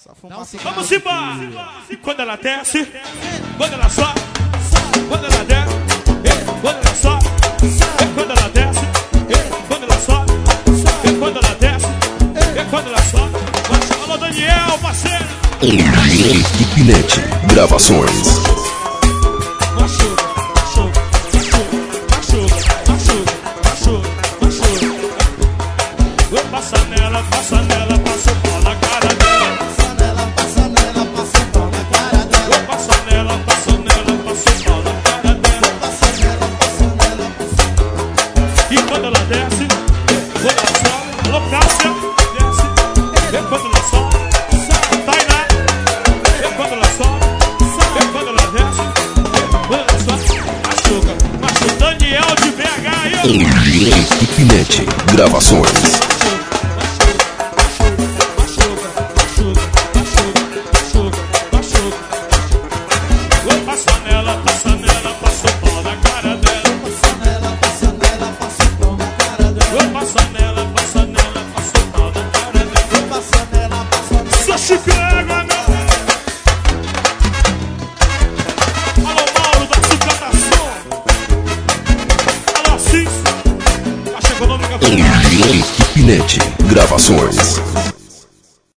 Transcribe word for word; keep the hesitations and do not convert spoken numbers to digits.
Vamos embora! E quando ela desce, quando ela sobe, quando ela desce, quando ela sobe, quando ela desce, quando ela sobe, quando ela desce, quando ela sobe. Alô, Daniel, parceiro! Ipinete Gravações. Passa nela, passa nela, passa o pau na cara dela. Passa nela, passa nela, passa o pau na cara dela. Passa nela, passa nela, passa o pau na cara dela. Passa nela, passa nela, passa o pau. E quando ela desce, quando ela sobe, alô, Cássia, desce. E quando ela sobe, Tainá. E quando ela sobe, e quando ela desce, quando ela sobe, machuca, machuca. Daniel de B H aí, ó. Ipinete Gravações. Passa nela, passa nela, passa o pau na cara dela. Passa nela, passa nela, passa o pau na cara dela. Passa nela, passa nela, passa o pau na cara dela. Passa nela, passa nela. Só Chicago, meu. Alô, Mauro da Sucatação. Alô, Assis. Caixa Econômica. Ipinete Gravações.